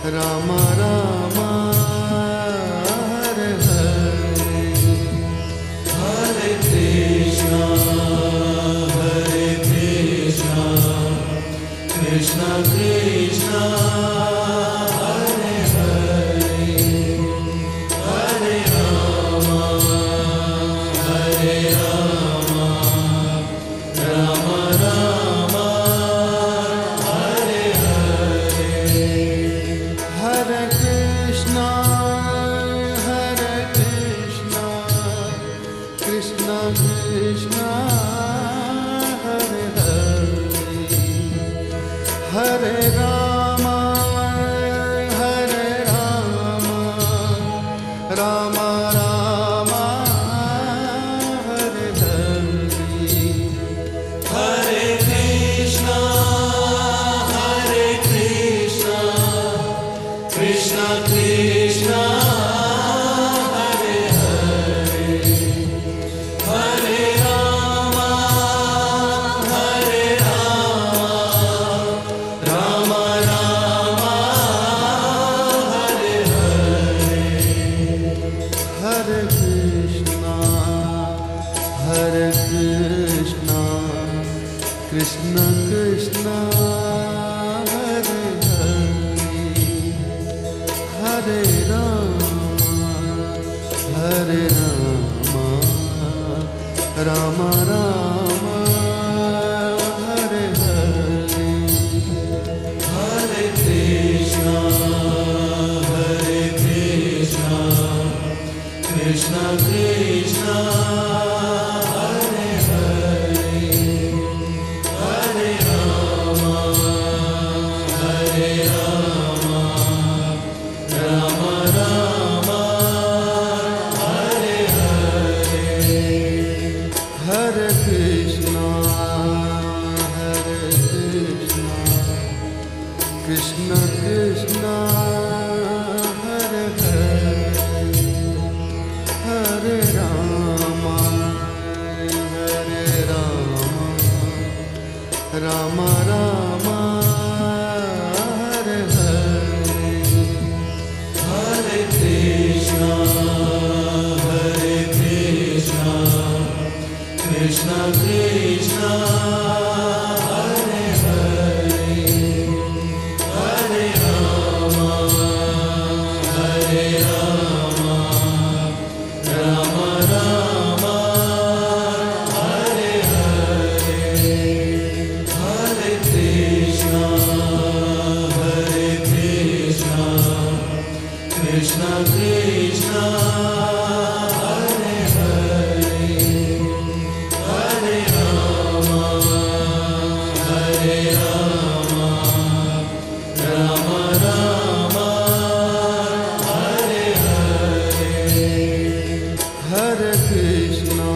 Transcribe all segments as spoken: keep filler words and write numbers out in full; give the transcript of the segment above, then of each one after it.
Rama Rama Hare Hare Hare Krishna Hare Krishna Krishna Krishna Hare Hare Hare Rama Hare Rama Rama Rama Hare Hare Hare Krishna Hare Krishna Krishna Krishna Hare Hare Hare Rama Hare Rama Rama Rama Hare Hare Hare Krishna Hare Krishna Krishna Krishna Hare Hare Hare Rama Hare Rama Rama Rama Hare Hare Hare Krishna Hare Krishna Krishna Krishna Hare Hare Hare Rama Hare Rama Rama Rama Hare Hare Hare Krishna Hare Krishna Krishna Krishna Hare Hare Hare Rama Hare Rama Rama Rama Hare Hare Hare Krishna Hare Krishna Krishna Krishna Hare Hare Hare Rama Hare Rama Rama Rama Hare Hare Hare Krishna Hare Krishna Krishna Krishna Hare Hare Hare Rama Hare Rama Rama Rama Hare Hare Hare Krishna Hare Krishna Krishna Krishna Hare Hare Hare Rama Hare Rama Rama Rama Hare Hare Hare Krishna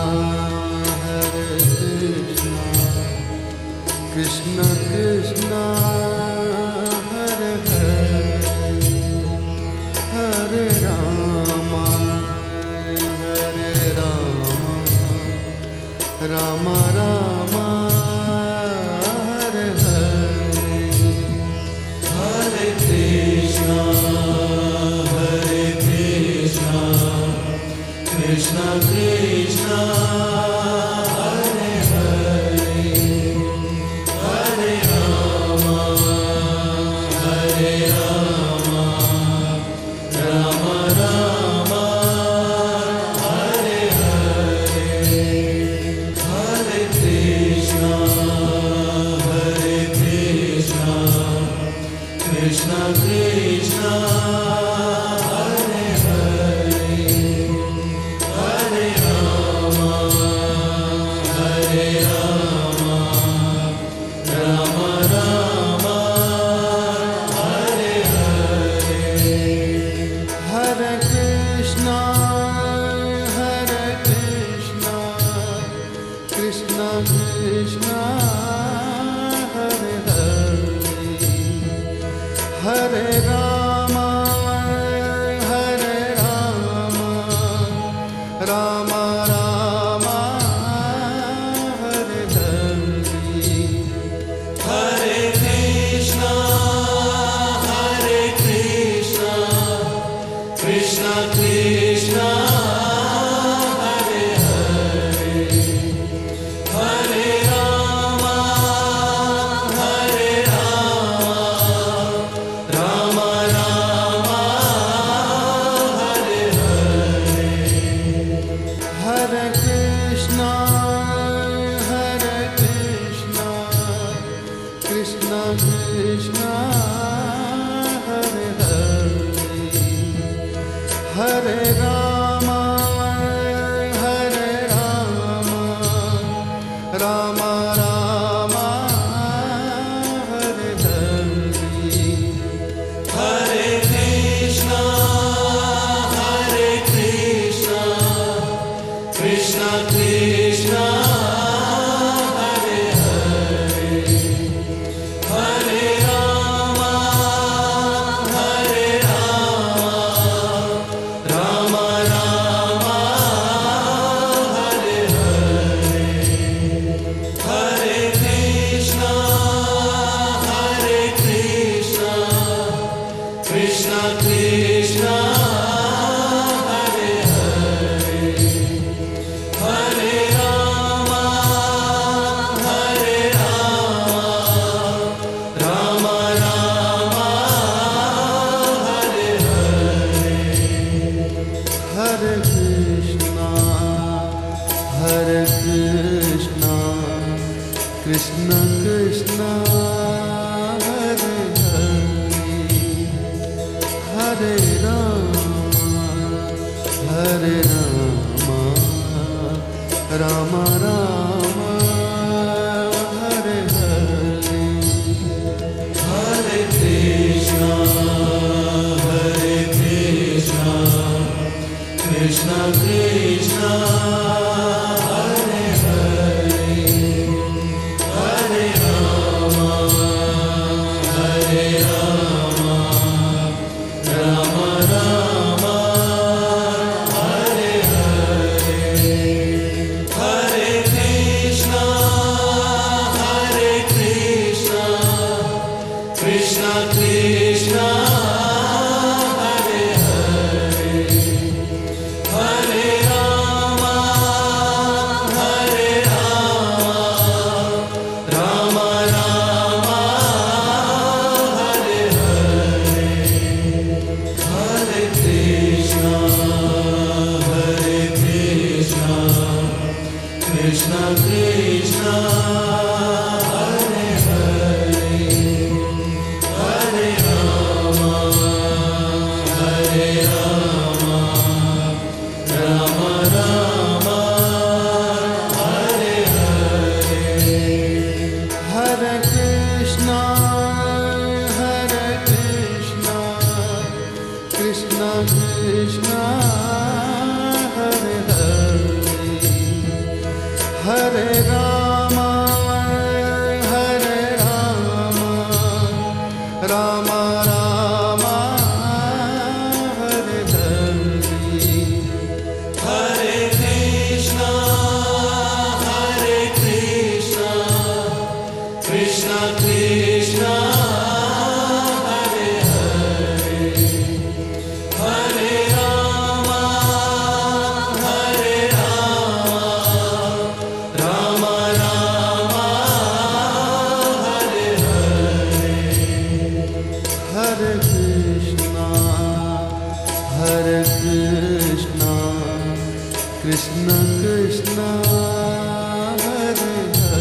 Hare Krishna Krishna Krishna Hare Hare Hare Rama Hare Rama Rama Rama Hare Hare Hare Krishna Hare Krishna Krishna Krishna Hare Hare Hare Rama Hare Rama Rama Rama Hare Hare Hare Krishna Hare Krishna Krishna Krishna Hare Hare Hare Rama Hare Rama Rama Rama Hare Hare Hare Krishna Hare Krishna Krishna Krishna Hare Hare Hare Rama Hare Rama Rama Rama Hare Hare Hare Krishna Hare Krishna Hare Rama, Hare Rama, Rama Rama, Hare Hare, Hare Krishna, Hare Krishna, Krishna Krishna, Hare Hare, Hare Rama, Hare Rama, Rama Rama, Hare Hare, Hare Krishna, Hare Krishna, Krishna Krishna, Hare Hare, Hare Rama, Hare Rama, Rama Rama, Hare Hare, Hare Krishna, Hare Krishna, Krishna Krishna, Hare Hare, Hare Rama, Hare Rama, Rama Rama, Hare Hare, Hare Krishna, Hare Krishna, Krishna Krishna, Hare Hare, Hare Rama, Hare Rama, Rama Rama, Hare Hare, Hare Krishna, Hare Krishna, Krishna Krishna, Hare Hare, Hare Rama, Hare Rama, Rama Rama, Hare Hare, Hare Krishna, Hare Krishna, Krishna Krishna, Hare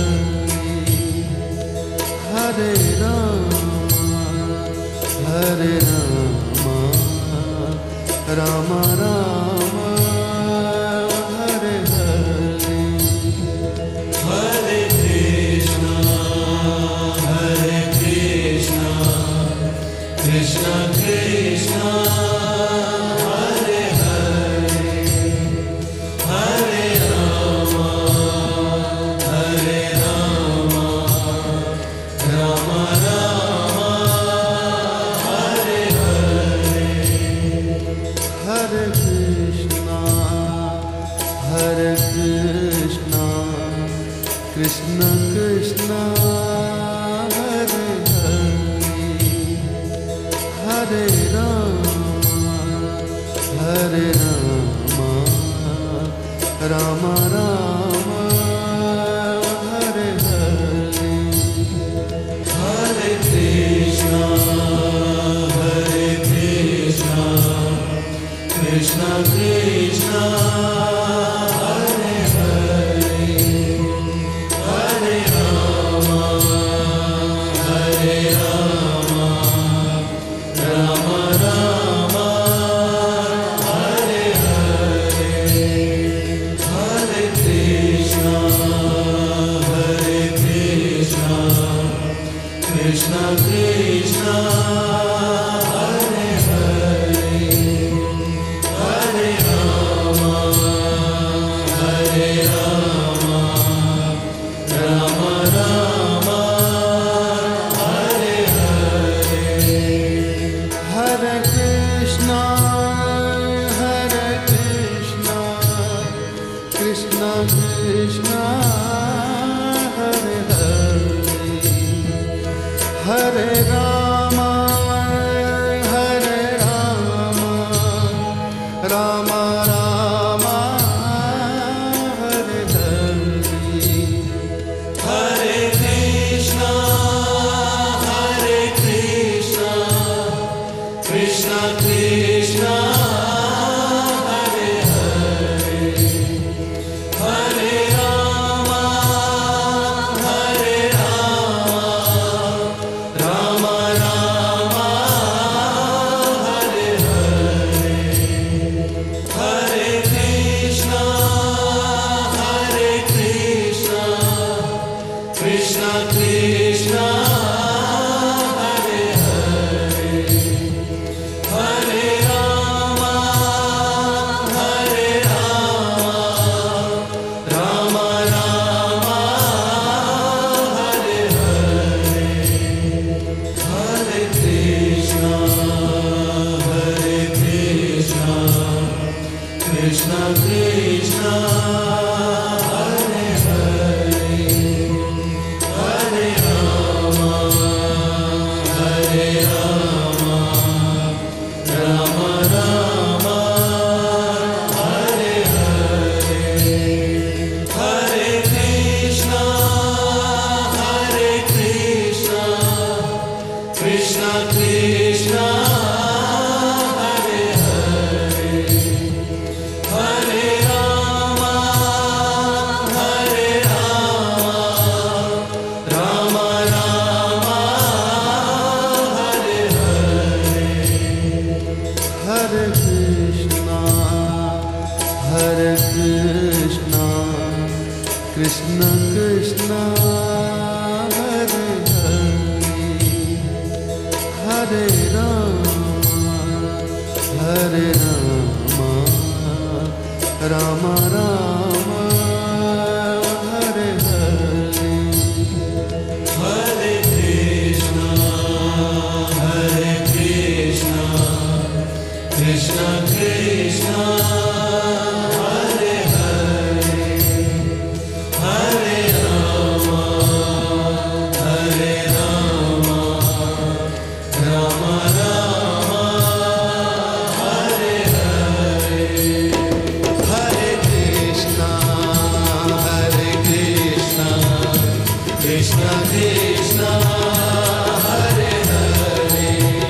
Hare, Hare Rama, Hare Rama, Rama Rama, Hare Hare, Hare Krishna, Hare Krishna, Krishna Krishna, Hare Hare, Hare Rama, Hare Rama, Rama Rama, Hare Hare, Hare Krishna, Hare Krishna, Krishna Krishna, Hare Hare, Hare Rama, Hare Rama, Rama Rama, Hare Hare, Hare Krishna, Hare Krishna, Krishna Krishna, Hare Hare, Hare Rama, Hare Rama, Rama Rama, Hare Hare, Hare Krishna. Hare Rama, Rama Rama, Hare Hare, Hare Krishna, Hare Krishna, Krishna Krishna, Hare Hare, Hare Rama, Hare Rama, Rama Rama, Hare Hare, Hare Krishna, Hare Krishna, Krishna Krishna, Hare Hare,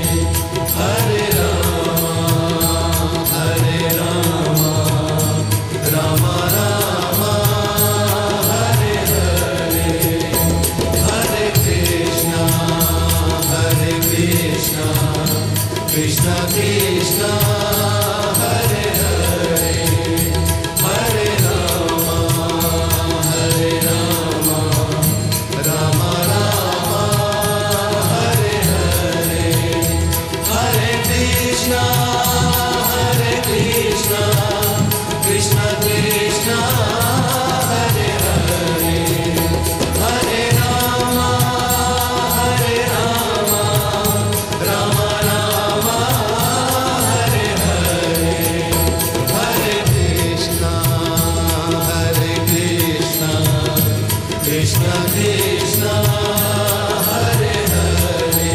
Hare Rama, Hare Rama, Rama Rama, Hare Hare, Hare Krishna, Hare Krishna, Krishna Krishna, Hare Hare, Hare Rama, Hare Rama, Rama Rama, Hare Hare, Hare Krishna, Hare Krishna, Krishna Krishna, Hare Hare, Hare Rama, Hare Rama, Rama Rama, Hare Hare, Hare Krishna, Hare Krishna, Krishna Krishna, Hare Hare,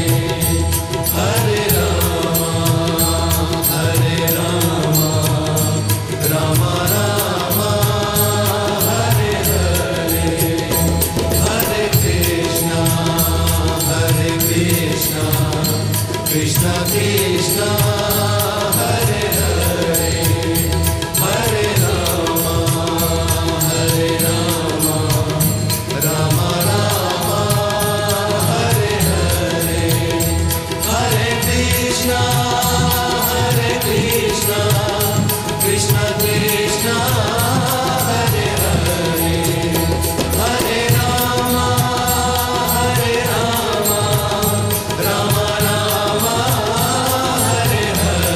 Hare Rama, Hare Rama, Rama Rama, Hare Hare, Hare Krishna, Hare Krishna, Krishna Krishna, Hare Hare, Hare Rama, Hare Rama, Rama Rama, Hare Hare, Hare Krishna, Hare Krishna, Krishna Krishna, Hare Hare, Hare Rama, Hare Rama, Rama Rama, Hare Hare.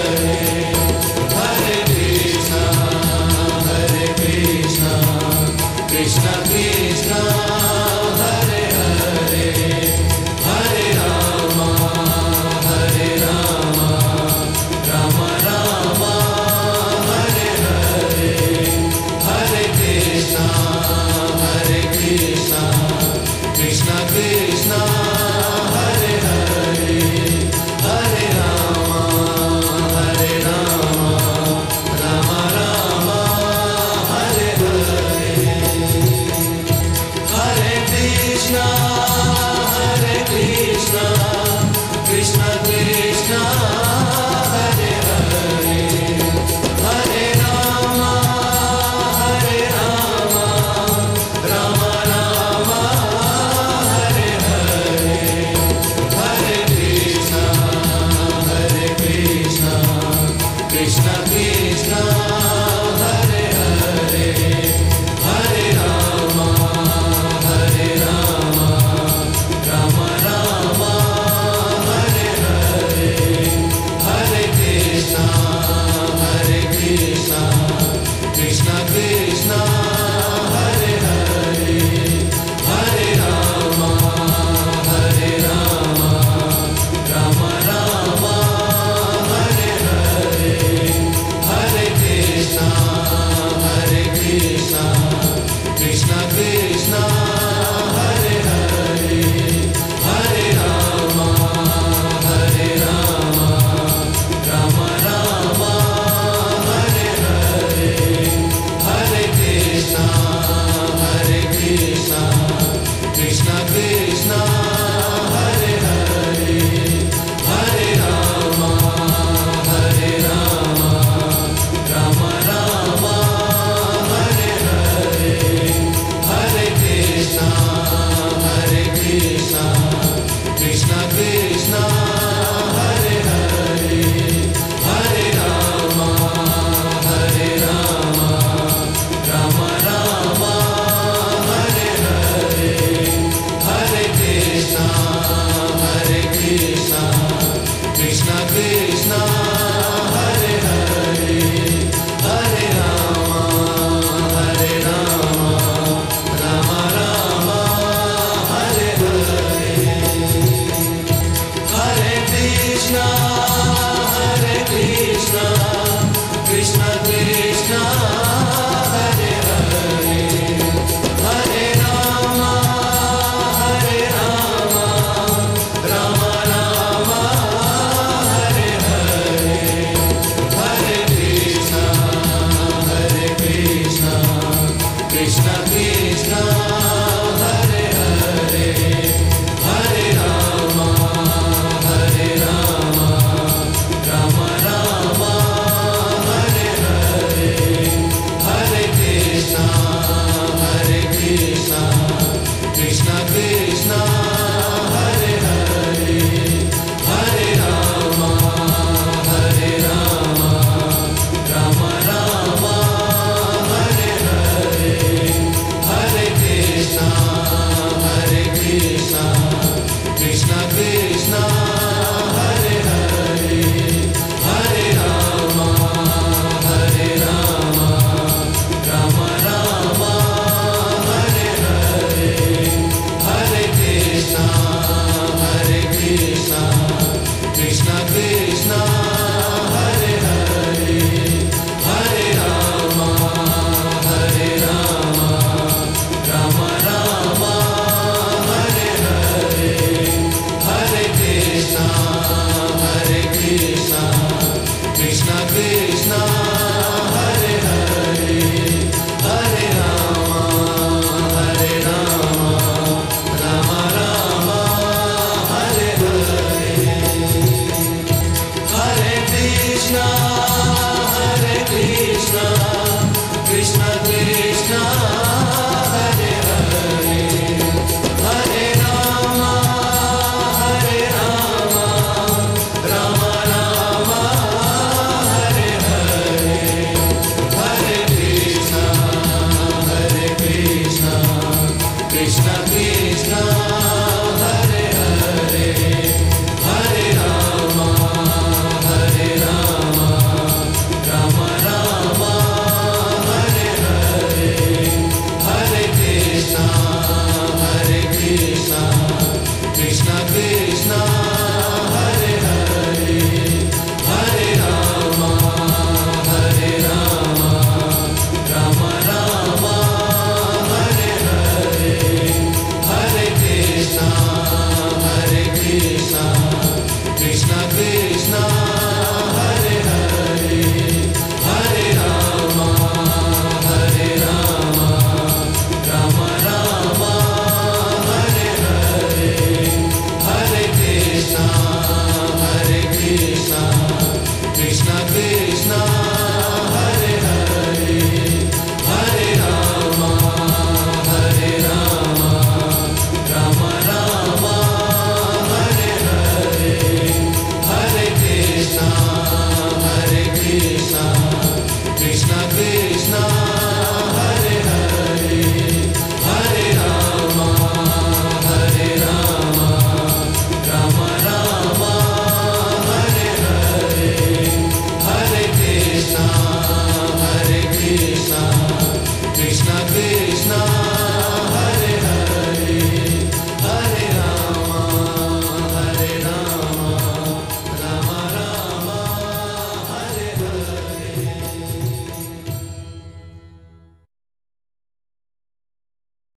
Krishna